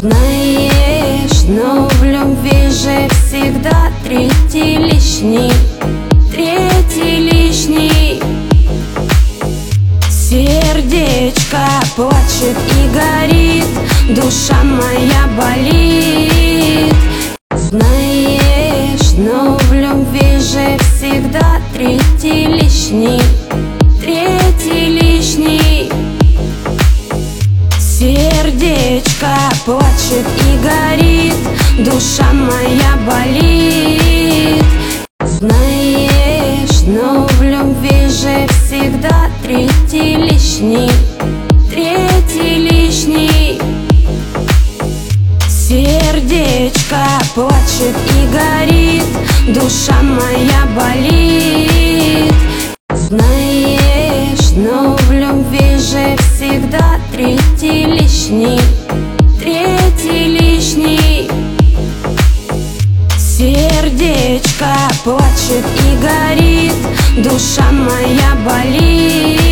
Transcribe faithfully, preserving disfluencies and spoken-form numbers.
Знаешь, но в любви же всегда третий лишний, третий лишний. Сердечко плачет и горит, душа моя болит. Знаешь, но в любви же всегда третий лишний, третий лишний. Сердечко плачет и горит, душа моя болит. Знаешь, но в любви же всегда третий лишний, третий лишний. Сердечко плачет и горит, душа моя болит. Знаешь, но в любви же всегда третий лишний, третий лишний. Сердечко плачет и горит, душа моя болит.